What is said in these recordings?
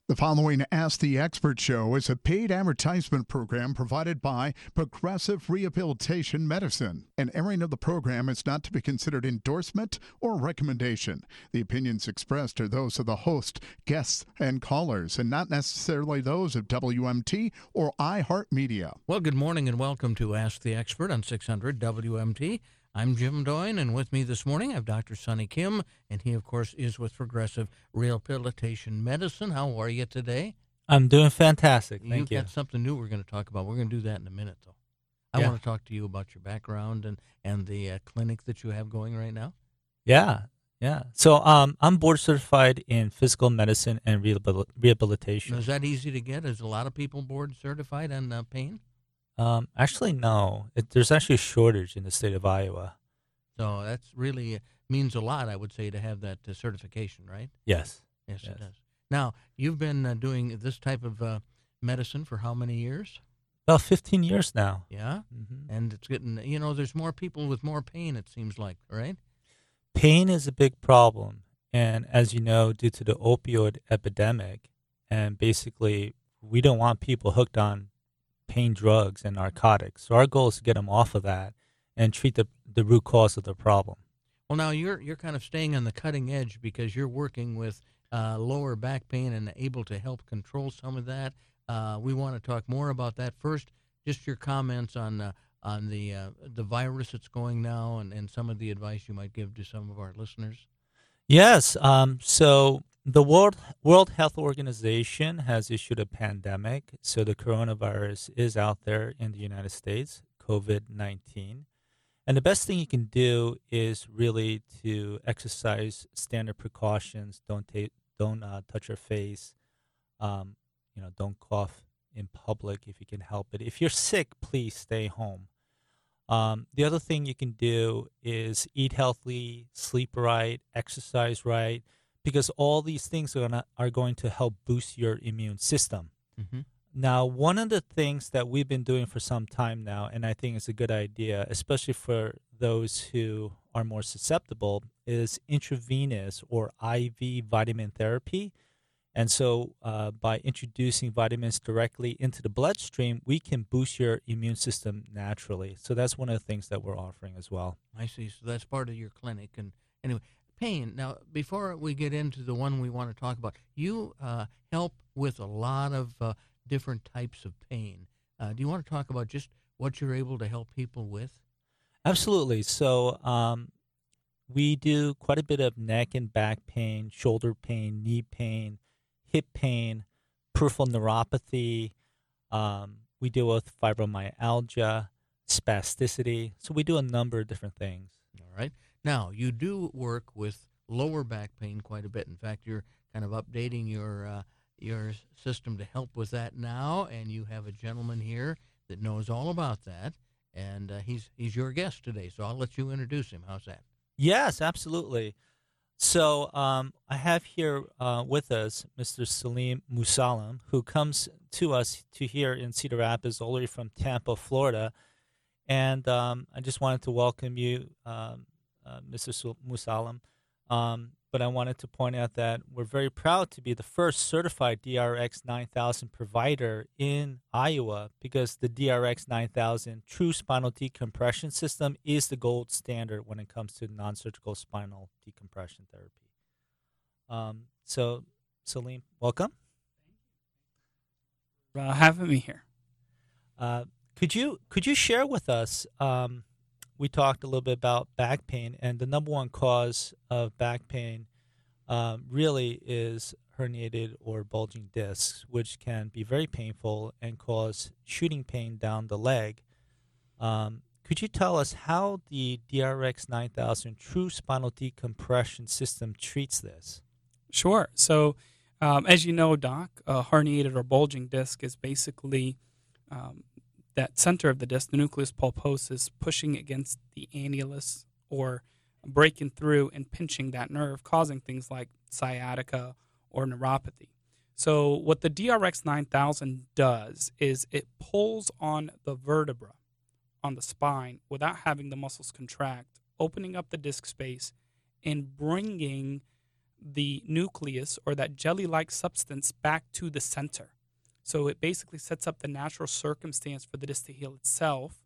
The following Ask the Expert show is a paid advertisement program provided by Progressive Rehabilitation Medicine. An airing of the program is not to be considered endorsement or recommendation. The opinions expressed are those of the host, guests, and callers, and not necessarily those of WMT or iHeartMedia. Well, good morning and welcome to Ask the Expert on 600 WMT. I'm Jim Doyne, and with me this morning I have Dr. Sonny Kim, and he, of course, is with Progressive Rehabilitation Medicine. How are you today? I'm doing fantastic. Thank you. You've got something new we're going to talk about. We're going to do that in a minute, though. I want to talk to you about your background and the clinic that you have going right now. Yeah. So I'm board certified in physical medicine and rehabilitation. Now, is that easy to get? Is a lot of people board certified on pain? Actually, no. There's actually a shortage in the state of Iowa. So that's really means a lot, I would say, to have that certification, right? Yes. Yes, it does. Now, you've been doing this type of medicine for how many years? About 15 years now. Yeah? Mm-hmm. And it's getting, there's more people with more pain, it seems like, right? Pain is a big problem. And as you know, due to the opioid epidemic, and basically we don't want people hooked on pain drugs and narcotics. So our goal is to get them off of that and treat the root cause of the problem. Well, now you're kind of staying on the cutting edge because you're working with lower back pain and able to help control some of that. We want to talk more about that. First, just your comments on the virus that's going now and some of the advice you might give to some of our listeners. Yes. So the World Health Organization has issued a pandemic. So the coronavirus is out there in the United States, COVID-19. And the best thing you can do is really to exercise standard precautions. Don't touch your face. Don't cough in public if you can help it. If you're sick, please stay home. The other thing you can do is eat healthy, sleep right, exercise right, because all these things are going to help boost your immune system. Mm-hmm. Now, one of the things that we've been doing for some time now, and I think it's a good idea, especially for those who are more susceptible, is intravenous or IV vitamin therapy. And so by introducing vitamins directly into the bloodstream, we can boost your immune system naturally. So that's one of the things that we're offering as well. I see. So that's part of your clinic. And anyway, pain. Now, before we get into the one we want to talk about, you help with a lot of different types of pain. Do you want to talk about just what you're able to help people with? Absolutely. So we do quite a bit of neck and back pain, shoulder pain, knee pain, hip pain, peripheral neuropathy. We deal with fibromyalgia, spasticity. So we do a number of different things. All right. Now, you do work with lower back pain quite a bit. In fact, you're kind of updating your system to help with that now, and you have a gentleman here that knows all about that, and he's your guest today. So I'll let you introduce him. How's that? Yes, absolutely. So I have here with us Mr. Salim Musallam, who comes to us here in Cedar Rapids, all the way from Tampa, Florida. And I just wanted to welcome you, Mr. Musallam. But I wanted to point out that we're very proud to be the first certified DRX 9000 provider in Iowa, because the DRX 9000 true spinal decompression system is the gold standard when it comes to non-surgical spinal decompression therapy. So, Salim, welcome. Having me here. Could you share with us? We talked a little bit about back pain, and the number one cause of back pain really is herniated or bulging discs, which can be very painful and cause shooting pain down the leg. Could you tell us how the DRX 9000 true spinal decompression system treats this? Sure. So, as you know, Doc, a herniated or bulging disc is basically that center of the disc, the nucleus pulposus, pushing against the annulus or breaking through and pinching that nerve, causing things like sciatica or neuropathy. So what the DRX 9000 does is it pulls on the vertebra on the spine without having the muscles contract, opening up the disc space and bringing the nucleus or that jelly-like substance back to the center. So it basically sets up the natural circumstance for the disc to heal itself,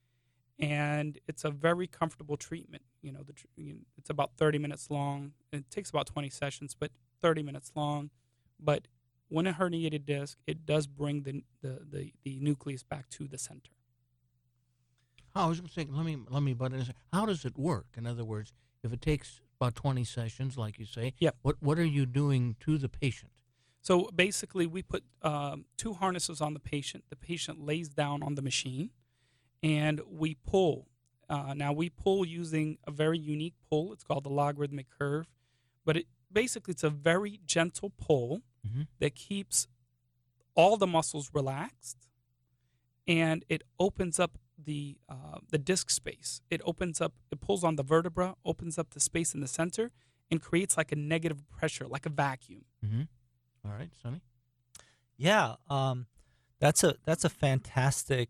and it's a very comfortable treatment. It's about 30 minutes long. It takes about 20 sessions, but 30 minutes long. But when a herniated disc, it does bring the nucleus back to the center. I was saying, let me butt in. How does it work? In other words, if it takes about 20 sessions, like you say, Yep. what are you doing to the patient? So basically, we put 2 harnesses on the patient. The patient lays down on the machine, and we pull. Now, we pull using a very unique pull. It's called the logarithmic curve. But it's a very gentle pull that keeps all the muscles relaxed, and it opens up the disc space. It pulls on the vertebra, opens up the space in the center, and creates like a negative pressure, like a vacuum. Mm-hmm. All right, Sonny? Yeah, that's a fantastic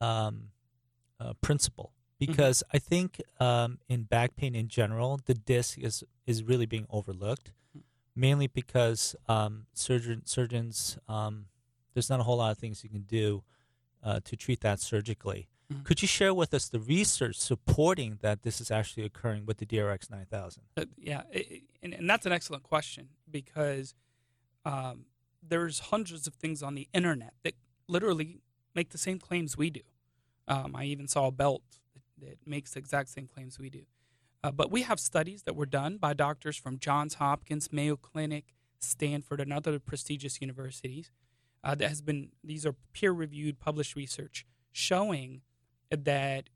principle, because I think in back pain in general, the disc is really being overlooked, mainly because surgeons there's not a whole lot of things you can do to treat that surgically. Could you share with us the research supporting that this is actually occurring with the DRX 9000? And that's an excellent question, because there's hundreds of things on the internet that literally make the same claims we do. I even saw a belt that makes the exact same claims we do. But we have studies that were done by doctors from Johns Hopkins, Mayo Clinic, Stanford, and other prestigious universities. These are peer-reviewed, published research showing that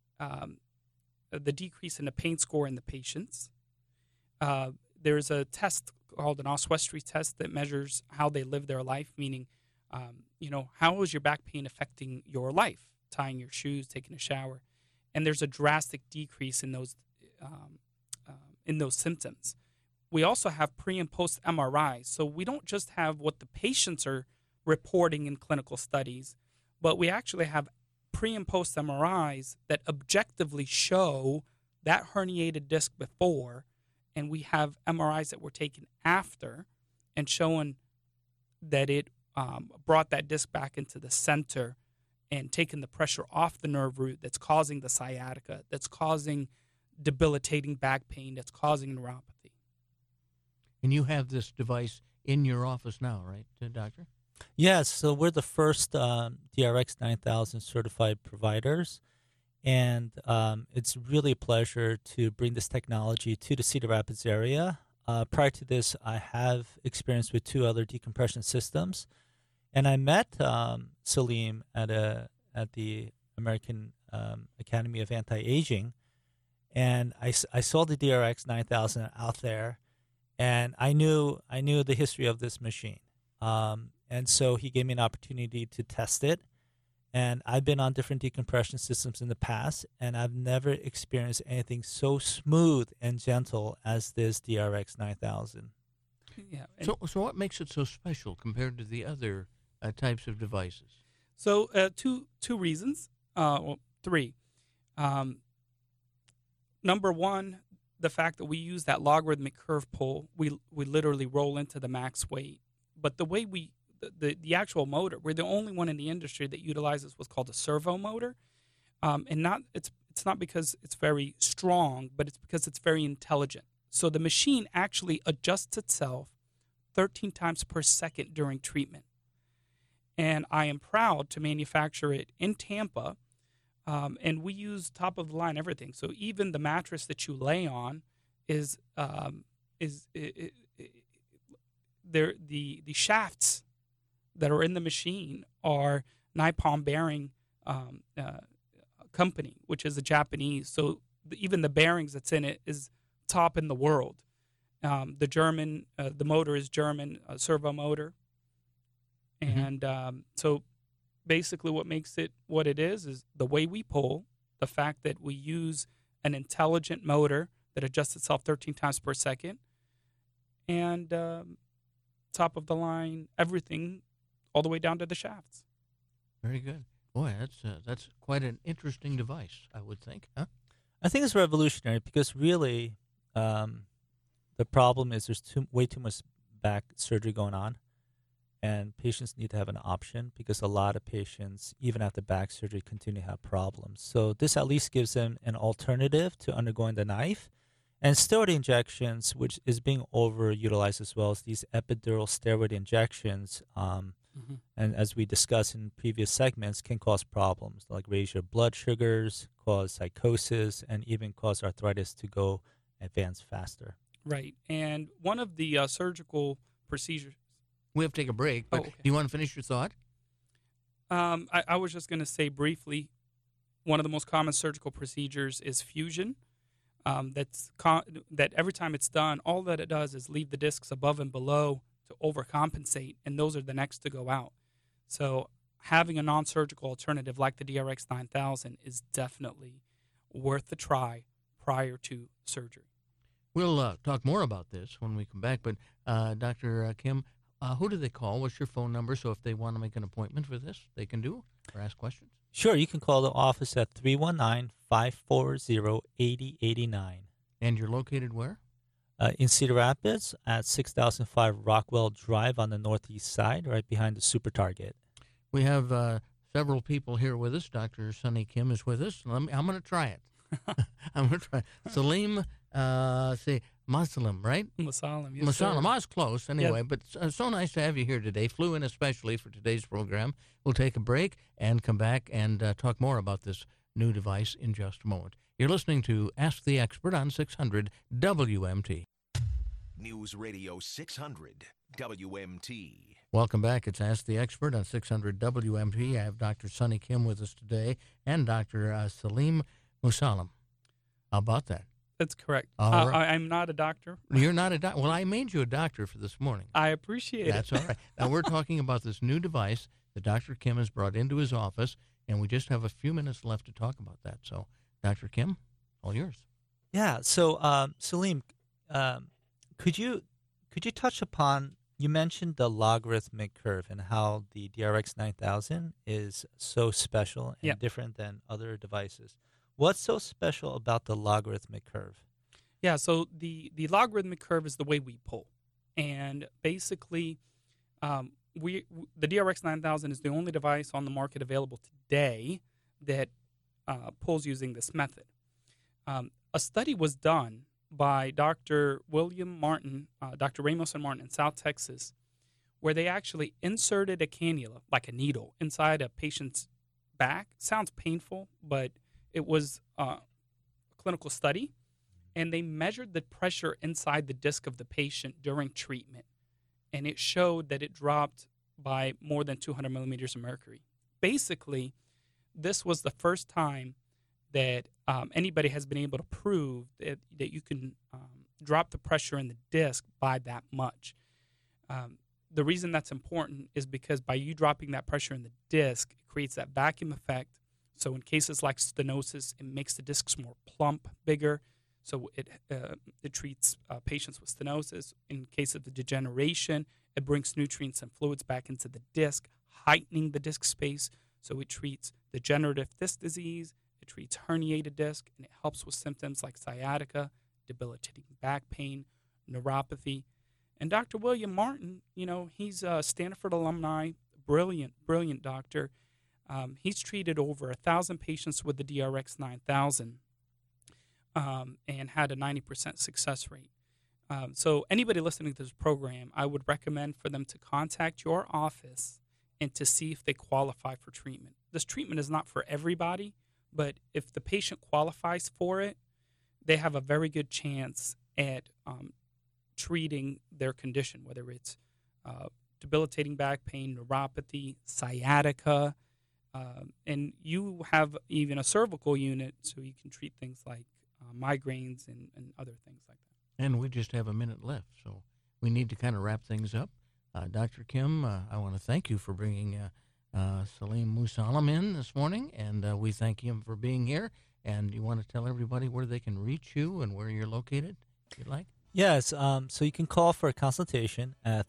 the decrease in the pain score in the patients. There's a test called an Oswestry test that measures how they live their life, meaning, how is your back pain affecting your life? Tying your shoes, taking a shower. And there's a drastic decrease in those symptoms. We also have pre and post MRIs. So we don't just have what the patients are reporting in clinical studies, but we actually have pre and post MRIs that objectively show that herniated disc before, and we have MRIs that were taken after and showing that it brought that disc back into the center and taken the pressure off the nerve root that's causing the sciatica, that's causing debilitating back pain, that's causing neuropathy. And you have this device in your office now, right, Doctor? Yes, so we're the first DRX 9000 certified providers, and it's really a pleasure to bring this technology to the Cedar Rapids area. Prior to this, I have experience with 2 other decompression systems, and I met Salim at the American Academy of Anti-Aging, and I saw the DRX 9000 out there, and I knew the history of this machine. And so he gave me an opportunity to test it. And I've been on different decompression systems in the past, and I've never experienced anything so smooth and gentle as this DRX 9000. Yeah. So what makes it so special compared to the other types of devices? So two reasons. Well, 3. Number one, the fact that we use that logarithmic curve pull, we literally roll into the max weight. But the way the actual motor, we're the only one in the industry that utilizes what's called a servo motor, and it's not because it's very strong, but it's because it's very intelligent. So the machine actually adjusts itself 13 times per second during treatment, and I am proud to manufacture it in Tampa, and we use top of the line everything. So even the mattress that you lay on is the shafts that are in the machine are Nippon Bearing Company, which is a Japanese. So even the bearings that's in it is top in the world. The motor is German, servo motor. And so basically what makes it what it is the way we pull, the fact that we use an intelligent motor that adjusts itself 13 times per second, and top of the line, everything, all the way down to the shafts. Very good. Boy, that's quite an interesting device, I would think, huh? I think it's revolutionary because really the The problem is there's way too much back surgery going on, and patients need to have an option because a lot of patients, even after back surgery, continue to have problems. So this at least gives them an alternative to undergoing the knife. And steroid injections, which is being overutilized as well as these epidural steroid injections, and as we discussed in previous segments, can cause problems like raise your blood sugars, cause psychosis, and even cause arthritis to go advance faster. Right. And one of the surgical procedures. We have to take a break, but okay. do you want to finish your thought? I was just going to say briefly, one of the most common surgical procedures is fusion. That every time it's done, all that it does is leave the discs above and below to overcompensate, and those are the next to go out. So having a non-surgical alternative like the DRX 9000 is definitely worth the try prior to surgery. We'll talk more about this when we come back, but Dr. Kim, who do they call? What's your phone number? So if they want to make an appointment for this, they can do or ask questions? Sure, you can call the office at 319-540-8089. And you're located where? In Cedar Rapids at 6005 Rockwell Drive on the northeast side, right behind the Super Target. We have several people here with us. Dr. Sunny Kim is with us. I'm going to try it. I'm going to try it. Salim, Muslim, right? Musalam, yes, Musalam. sir. I was close anyway, Yep. but so nice to have you here today. Flew in especially for today's program. We'll take a break and come back and talk more about this new device in just a moment. You're listening to Ask the Expert on 600 WMT. News Radio 600 WMT. Welcome back. It's Ask the Expert on 600 WMT. I have Dr. Sunny Kim with us today and Dr. Salim Musalam. How about that? That's correct. All right. I'm not a doctor. You're not a doctor. Well, I made you a doctor for this morning. I appreciate it. That's all right. Now, we're talking about this new device that Dr. Kim has brought into his office, and we just have a few minutes left to talk about that. So, Dr. Kim, all yours. Yeah. So, Salim, could you touch upon? You mentioned the logarithmic curve and how the DRX 9000 is so special and different than other devices. What's so special about the logarithmic curve? Yeah, so the logarithmic curve is the way we pull. And basically, the DRX 9000 is the only device on the market available today that pulls using this method. A study was done by Dr. William Martin, Dr. Ramos and Martin in South Texas, where they actually inserted a cannula, like a needle, inside a patient's back. Sounds painful, but it was a clinical study, and they measured the pressure inside the disc of the patient during treatment, and it showed that it dropped by more than 200 millimeters of mercury. Basically, this was the first time that anybody has been able to prove that you can drop the pressure in the disc by that much. The reason that's important is because by you dropping that pressure in the disc, it creates that vacuum effect. So in cases like stenosis, it makes the discs more plump, bigger. So it treats patients with stenosis. In case of the degeneration, it brings nutrients and fluids back into the disc, heightening the disc space. So it treats degenerative disc disease, it treats herniated disc, and it helps with symptoms like sciatica, debilitating back pain, neuropathy. And Dr. William Martin, he's a Stanford alumni, brilliant doctor. He's treated over 1,000 patients with the DRX 9000 and had a 90% success rate. So anybody listening to this program, I would recommend for them to contact your office and to see if they qualify for treatment. This treatment is not for everybody, but if the patient qualifies for it, they have a very good chance at treating their condition, whether it's debilitating back pain, neuropathy, sciatica, and you have even a cervical unit, so you can treat things like migraines and other things like that. And we just have a minute left, so we need to kind of wrap things up. Dr. Kim, I want to thank you for bringing Salim Musalam in this morning, and we thank him for being here. And you want to tell everybody where they can reach you and where you're located, if you'd like? Yes, so you can call for a consultation at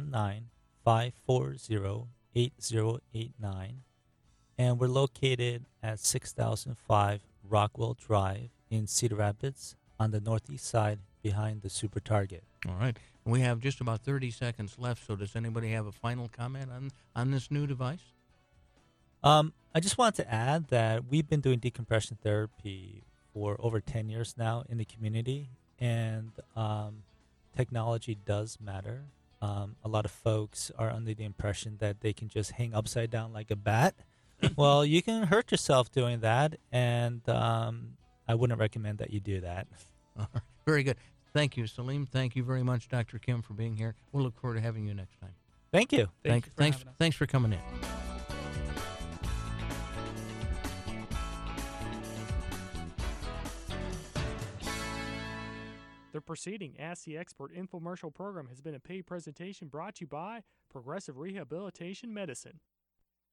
319-540-8089. And we're located at 6005 Rockwell Drive in Cedar Rapids on the northeast side behind the Super Target. All right. We have just about 30 seconds left, so does anybody have a final comment on this new device? I just want to add that we've been doing decompression therapy for over 10 years now in the community, and technology does matter. A lot of folks are under the impression that they can just hang upside down like a bat. Well, you can hurt yourself doing that, and I wouldn't recommend that you do that. Very good. Thank you, Salim. Thank you very much, Dr. Kim, for being here. We'll look forward to having you next time. Thank you. Thanks for coming in. The preceding Ask the Expert infomercial program has been a paid presentation brought to you by Progressive Rehabilitation Medicine.